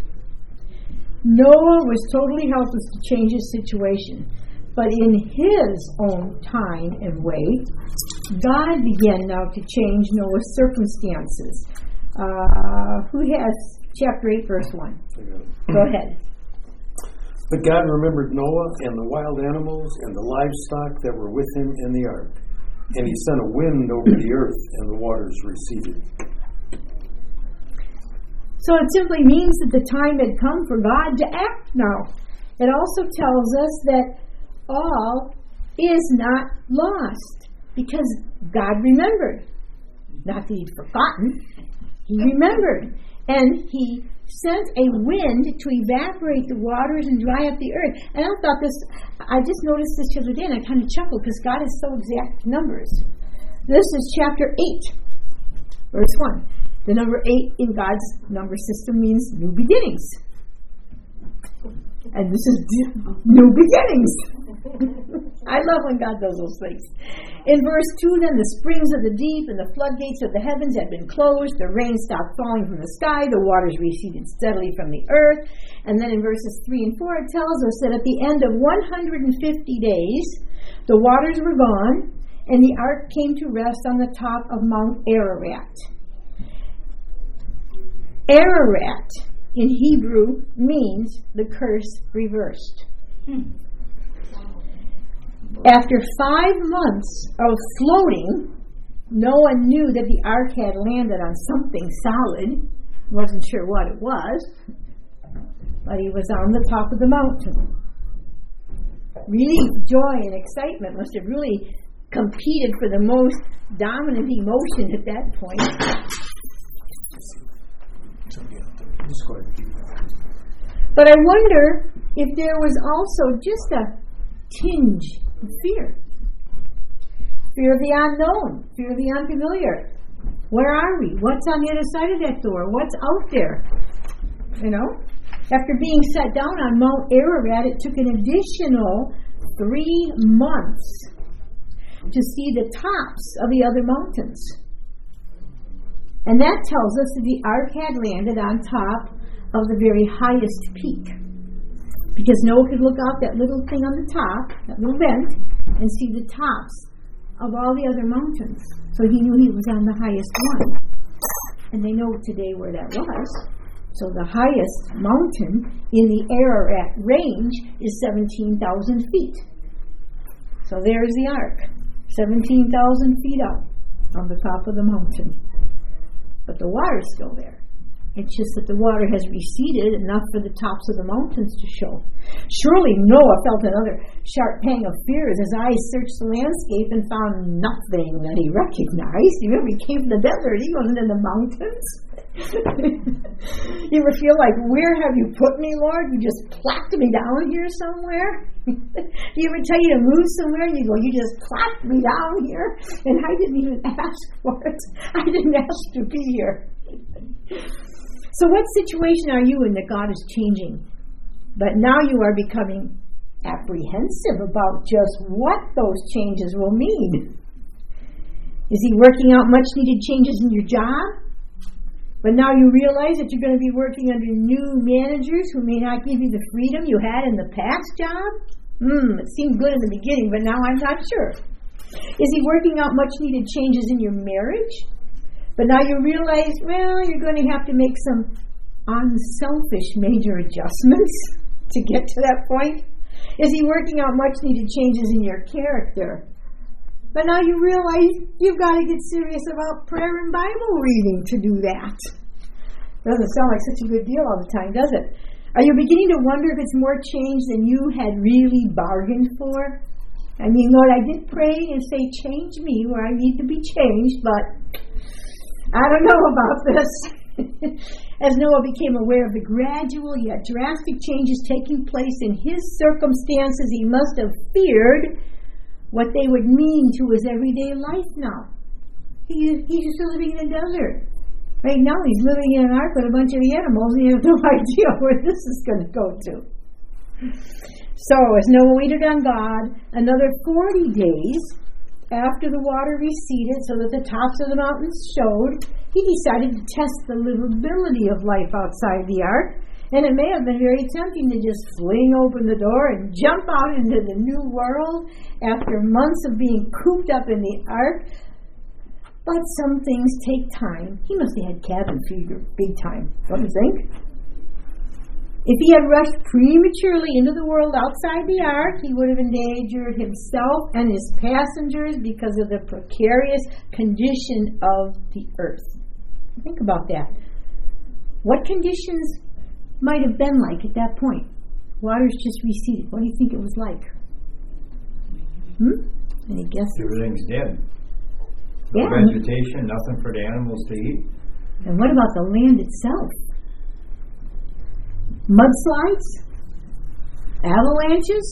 Noah was totally helpless to change his situation, but in his own time and way, God began now to change Noah's circumstances. Who has chapter 8, verse 1? Go ahead. But God remembered Noah and the wild animals and the livestock that were with him in the ark. And he sent a wind over the earth, and the waters receded. So it simply means that the time had come for God to act now. It also tells us that all is not lost, because God remembered. Not that he'd forgotten. He remembered. And he sent a wind to evaporate the waters and dry up the earth. And I just noticed this the other day, and I kind of chuckled because God is so exact with numbers. This is chapter 8, verse 1. The number 8 in God's number system means new beginnings. And this is new beginnings. I love when God does those things. In verse 2, then the springs of the deep and the floodgates of the heavens had been closed. The rain stopped falling from the sky. The waters receded steadily from the earth. And then in verses 3 and 4, it tells us that at the end of 150 days, the waters were gone, and the ark came to rest on the top of Mount Ararat. Ararat in Hebrew means the curse reversed. After 5 months of floating, Noah knew that the ark had landed on something solid. Wasn't sure what it was, but he was on the top of the mountain. Relief, joy, and excitement must have really competed for the most dominant emotion at that point. But I wonder if there was also just a tinge of fear. Fear of the unknown, fear of the unfamiliar. Where are we? What's on the other side of that door? What's out there? After being set down on Mount Ararat, it took an additional 3 months to see the tops of the other mountains. And that tells us that the ark had landed on top of the very highest peak. Because Noah could look out that little thing on the top, that little vent, and see the tops of all the other mountains. So he knew he was on the highest one. And they know today where that was. So the highest mountain in the Ararat range is 17,000 feet. So there's the ark, 17,000 feet up on the top of the mountain. But the water's still there. It's just that the water has receded enough for the tops of the mountains to show. Surely Noah felt another sharp pang of fear as his eyes searched the landscape and found nothing that he recognized. You remember, he came from the desert. He wasn't in the mountains. You ever feel like, where have you put me, Lord? You just plopped me down here somewhere? Do you ever tell you to move somewhere and you go, you just plopped me down here? And I didn't even ask for it. I didn't ask to be here. So what situation are you in that God is changing? But now you are becoming apprehensive about just what those changes will mean. Is he working out much needed changes in your job? But now you realize that you're going to be working under new managers who may not give you the freedom you had in the past job? It seemed good in the beginning, but now I'm not sure. Is he working out much needed changes in your marriage? But now you realize, you're going to have to make some unselfish major adjustments to get to that point. Is he working out much needed changes in your character? But now you realize you've got to get serious about prayer and Bible reading to do that. Doesn't sound like such a good deal all the time, does it? Are you beginning to wonder if it's more change than you had really bargained for? I mean, Lord, I did pray and say, change me where I need to be changed, but I don't know about this. As Noah became aware of the gradual yet drastic changes taking place in his circumstances, he must have feared what they would mean to his everyday life now. He's still living in a desert. Right now he's living in an ark with a bunch of animals and he has no idea where this is going to go to. So as Noah waited on God, another 40 days after the water receded so that the tops of the mountains showed, he decided to test the livability of life outside the ark. And it may have been very tempting to just fling open the door and jump out into the new world after months of being cooped up in the ark. But some things take time. He must have had cabin fever big time, don't you think? If he had rushed prematurely into the world outside the ark, he would have endangered himself and his passengers because of the precarious condition of the earth. Think about that. What conditions might have been like at that point? Water's just receded. What do you think it was like? Any guesses? Everything's dead. No Yeah. vegetation, nothing for the animals to eat. And what about the land itself? Mudslides? Avalanches?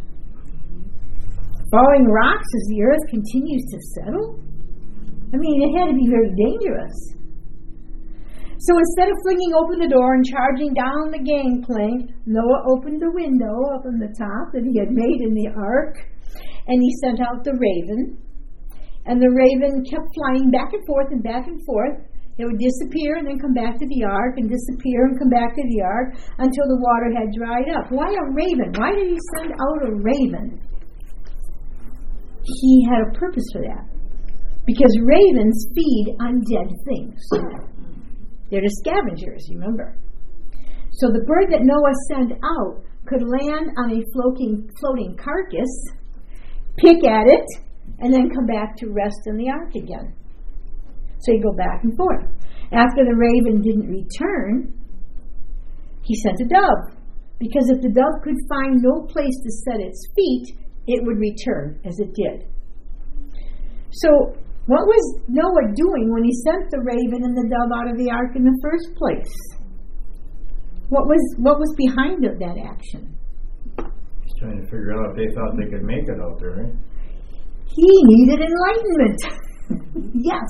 Falling rocks as the earth continues to settle? I mean, it had to be very dangerous. So instead of flinging open the door and charging down the gangplank, Noah opened the window up on the top that he had made in the ark, and he sent out the raven. And the raven kept flying back and forth and back and forth. It would disappear and then come back to the ark and disappear and come back to the ark until the water had dried up. Why a raven? Why did he send out a raven? He had a purpose for that. Because ravens feed on dead things. They're the scavengers, remember. So the bird that Noah sent out could land on a floating carcass, pick at it, and then come back to rest in the ark again. So he'd go back and forth. After the raven didn't return, he sent a dove. Because if the dove could find no place to set its feet, it would return, as it did. So what was Noah doing when he sent the raven and the dove out of the ark in the first place? What was behind that action? Just trying to figure out if they thought they could make it out there, right? He needed enlightenment. Yes.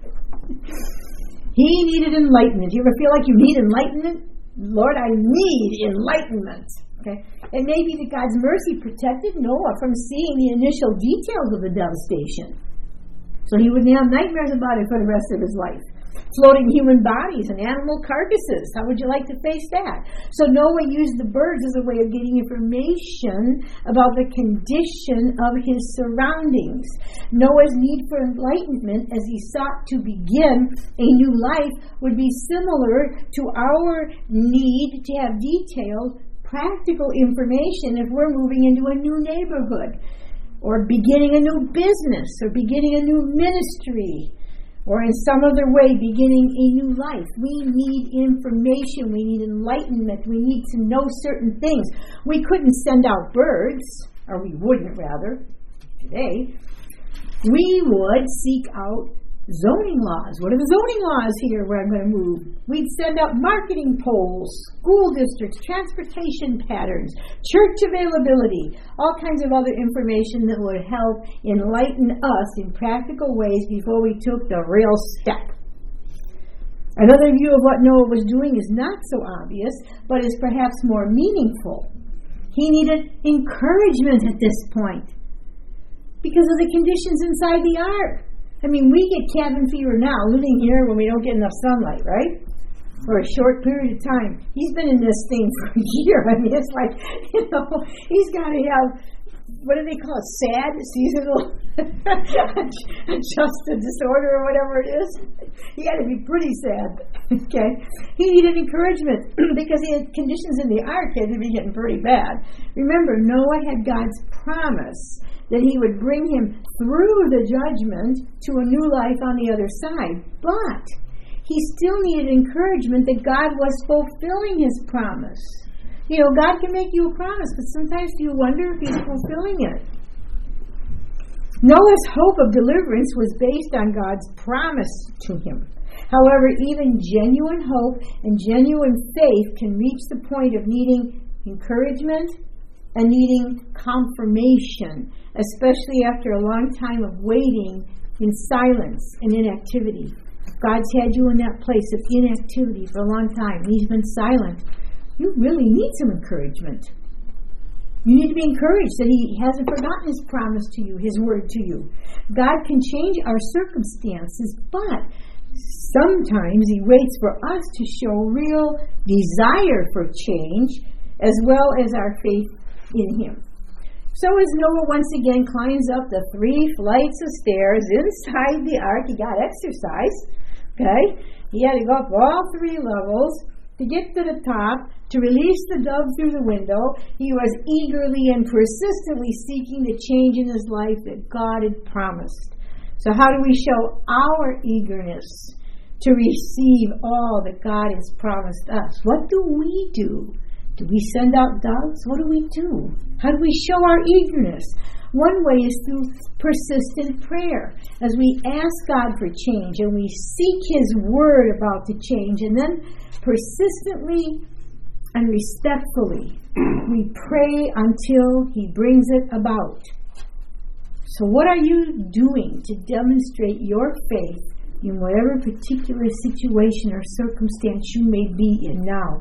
He needed enlightenment. You ever feel like you need enlightenment? Lord, I need enlightenment. Okay? It may be that God's mercy protected Noah from seeing the initial details of the devastation, so he wouldn't have nightmares about it for the rest of his life. Floating human bodies and animal carcasses. How would you like to face that? So Noah used the birds as a way of getting information about the condition of his surroundings. Noah's need for enlightenment as he sought to begin a new life would be similar to our need to have detailed, practical information if we're moving into a new neighborhood, or beginning a new business, or beginning a new ministry, or in some other way beginning a new life. We need information, we need enlightenment, we need to know certain things. We couldn't send out birds, or we wouldn't rather, today. We would seek out zoning laws. What are the zoning laws here where I'm going to move? We'd send out marketing polls, school districts, transportation patterns, church availability, all kinds of other information that would help enlighten us in practical ways before we took the real step. Another view of what Noah was doing is not so obvious, but is perhaps more meaningful. He needed encouragement at this point because of the conditions inside the ark. I mean, we get cabin fever now, living here when we don't get enough sunlight, right? For a short period of time. He's been in this thing for a year. I mean, it's like, he's got to have, what do they call it, SAD, seasonal adjusted disorder or whatever it is. He had to be pretty sad, okay? He needed encouragement because the conditions in the ark had to be getting pretty bad. Remember, Noah had God's promise that he would bring him through the judgment to a new life on the other side. But he still needed encouragement that God was fulfilling his promise. You know, God can make you a promise, but sometimes do you wonder if he's fulfilling it? Noah's hope of deliverance was based on God's promise to him. However, even genuine hope and genuine faith can reach the point of needing encouragement and needing confirmation, especially after a long time of waiting in silence and inactivity. God's had you in that place of inactivity for a long time, and He's been silent. You really need some encouragement. You need to be encouraged that He hasn't forgotten His promise to you, His word to you. God can change our circumstances, but sometimes He waits for us to show real desire for change as well as our faith in Him. So as Noah once again climbs up the 3 flights of stairs inside the ark, he got exercise, okay? He had to go up all 3 levels to get to the top, to release the dove through the window. He was eagerly and persistently seeking the change in his life that God had promised. So how do we show our eagerness to receive all that God has promised us? What do we do? Do we send out doves? What do we do? How do we show our eagerness? One way is through persistent prayer. As we ask God for change and we seek His word about the change, and then persistently and respectfully we pray until He brings it about. So what are you doing to demonstrate your faith in whatever particular situation or circumstance you may be in now?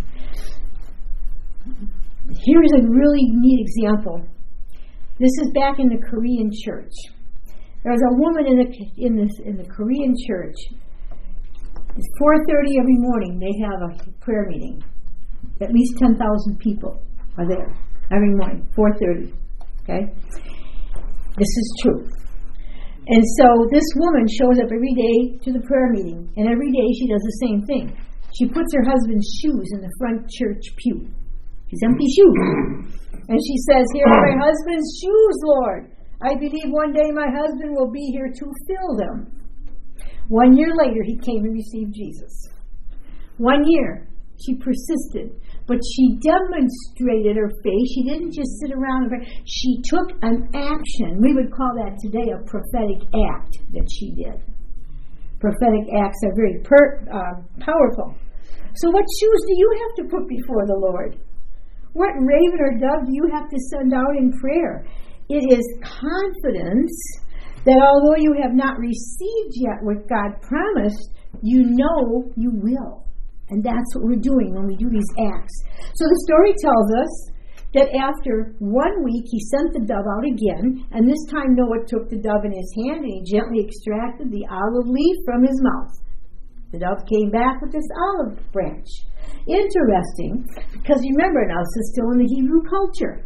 Here's a really neat example. This is back in the Korean church. There was a woman in the Korean church. It's 4:30 every morning. They have a prayer meeting. At least 10,000 people are there every morning, 4:30. Okay, this is true. And so this woman shows up every day to the prayer meeting, and every day she does the same thing. She puts her husband's shoes in the front church pew. His empty shoes. And she says, "Here are my husband's shoes, Lord. I believe one day my husband will be here to fill them." 1 year later, he came and received Jesus. 1 year, she persisted. But she demonstrated her faith. She didn't just sit around and pray. She took an action. We would call that today a prophetic act that she did. Prophetic acts are very powerful. So what shoes do you have to put before the Lord? What raven or dove do you have to send out in prayer? It is confidence that although you have not received yet what God promised, you know you will. And that's what we're doing when we do these acts. So the story tells us that after 1 week, he sent the dove out again, and this time Noah took the dove in his hand and he gently extracted the olive leaf from his mouth. The dove came back with this olive branch. Interesting, because remember now, this is still in the Hebrew culture.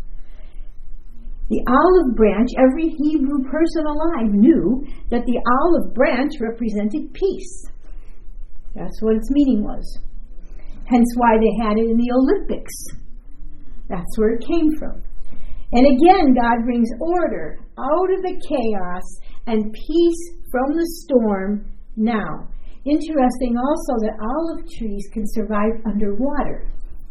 The olive branch, every Hebrew person alive knew that the olive branch represented peace. That's what its meaning was. Hence why they had it in the Olympics. That's where it came from. And again, God brings order out of the chaos and peace from the storm now. Interesting also that olive trees can survive underwater.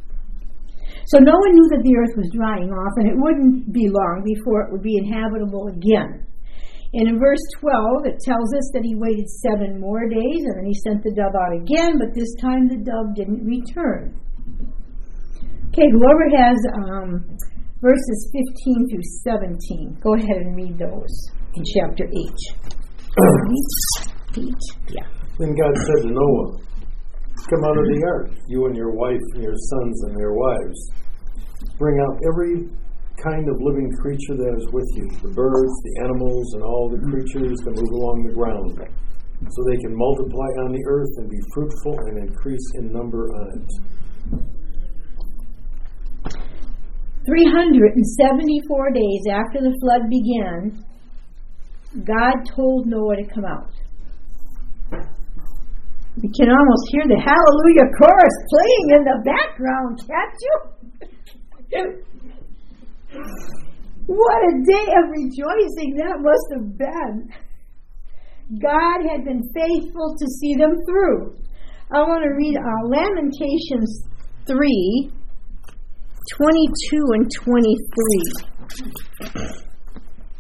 So no one knew that the earth was drying off, and it wouldn't be long before it would be inhabitable again. And in verse 12, it tells us that he waited 7 more days, and then he sent the dove out again, but this time the dove didn't return. Okay, whoever has verses 15 through 17, go ahead and read those in chapter 8. 8? Yeah. Then God said to Noah, "Come out of the ark, you and your wife and your sons and their wives. Bring out every kind of living creature that is with you, the birds, the animals, and all the creatures that move along the ground, so they can multiply on the earth and be fruitful and increase in number on it." 374 days after the flood began, God told Noah to come out. You can almost hear the hallelujah chorus playing in the background, can't you? What a day of rejoicing that must have been. God had been faithful to see them through. I want to read Lamentations 3, 22 and 23.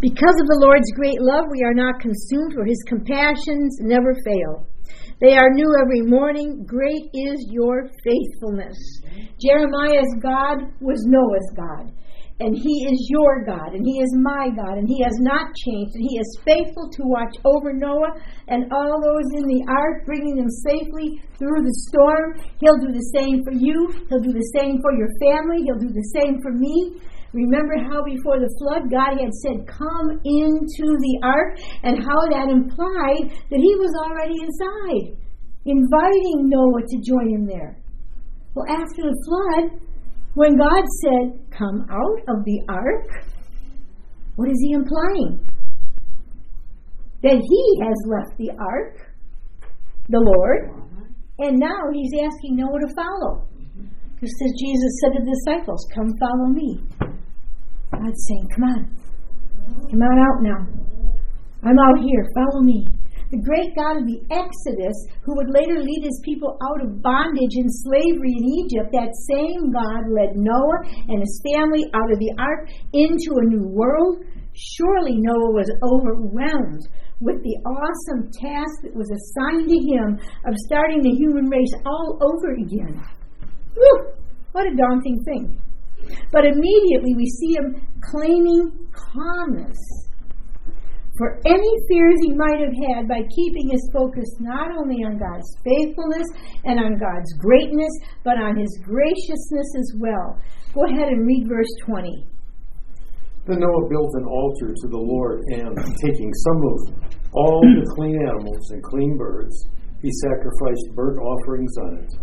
Because of the Lord's great love, we are not consumed, for his compassions never fail. They are new every morning. Great is your faithfulness. Jeremiah's God was Noah's God. And he is your God, and he is my God, and he has not changed, and he is faithful to watch over Noah and all those in the ark, bringing them safely through the storm. He'll do the same for you. He'll do the same for your family. He'll do the same for me. Remember how before the flood, God had said, come into the ark, and how that implied that he was already inside, inviting Noah to join him there. Well, after the flood, when God said, come out of the ark, what is he implying? That he has left the ark, the Lord, and now he's asking Noah to follow. Just as Jesus said to the disciples, come follow me. God's saying, come on out now. I'm out here, follow me. The great God of the Exodus, who would later lead his people out of bondage and slavery in Egypt, that same God led Noah and his family out of the ark into a new world. Surely Noah was overwhelmed with the awesome task that was assigned to him of starting the human race all over again. Whew, what a daunting thing. But immediately we see him claiming calmness for any fears he might have had by keeping his focus not only on God's faithfulness and on God's greatness, but on his graciousness as well. Go ahead and read verse 20. Then Noah built an altar to the Lord, and taking some of all the clean animals and clean birds, he sacrificed burnt offerings on it.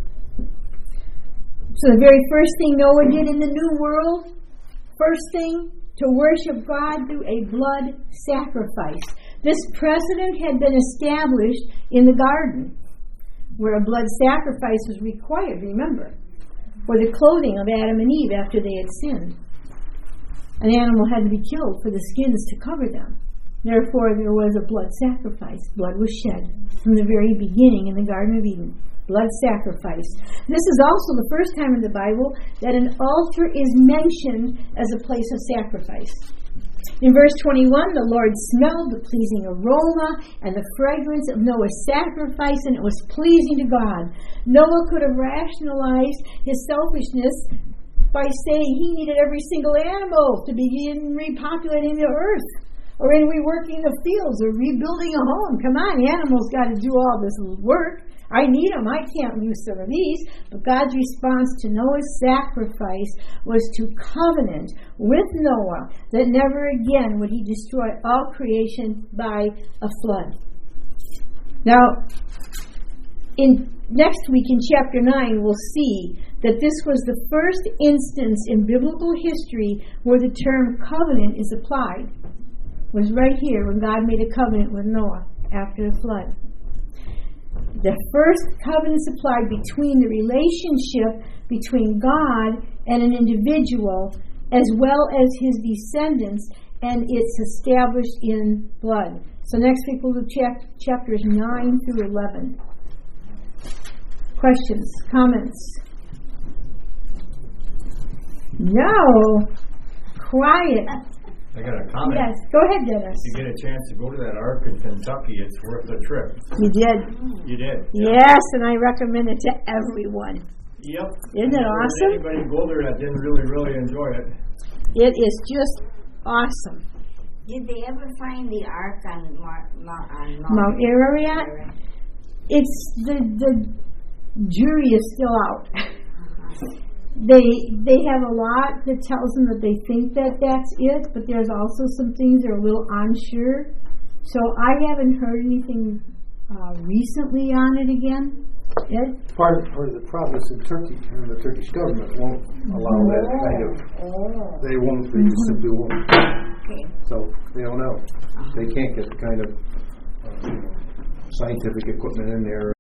So the very first thing Noah did in the new world, first thing, to worship God through a blood sacrifice. This precedent had been established in the garden, where a blood sacrifice was required, remember, for the clothing of Adam and Eve after they had sinned. An animal had to be killed for the skins to cover them. Therefore, there was a blood sacrifice. Blood was shed from the very beginning in the Garden of Eden. Blood sacrifice. This is also the first time in the Bible that an altar is mentioned as a place of sacrifice. In verse 21, the Lord smelled the pleasing aroma and the fragrance of Noah's sacrifice, and it was pleasing to God. Noah could have rationalized his selfishness by saying he needed every single animal to begin repopulating the earth, or in reworking the fields, or rebuilding a home. Come on, animals got to do all this work. I need them. I can't use some of these. But God's response to Noah's sacrifice was to covenant with Noah that never again would he destroy all creation by a flood. Now, next week in chapter 9, we'll see that this was the first instance in biblical history where the term covenant is applied. It was right here when God made a covenant with Noah after the flood. The first covenant applied between the relationship between God and an individual as well as his descendants, and it's established in blood. So next week we'll do chapters 9 through 11. Questions? Comments? No. Quiet. I got a comment. Yes, go ahead, Dennis. If you get a chance to go to that ark in Kentucky, it's worth the trip. You did. You did. Yes, and I recommend it to everyone. Yep. Isn't it awesome? Anybody go there that didn't really enjoy it. It is just awesome. Did they ever find the ark on Mount Ararat? It's the jury is still out. They have a lot that tells them that they think that that's it, but there's also some things they're a little unsure. So I haven't heard anything recently on it again. Ed? Part of the problem is in Turkey, and the Turkish government won't allow that kind of. They won't. They just simply won't. Okay. So they don't know. They can't get the kind of scientific equipment in there.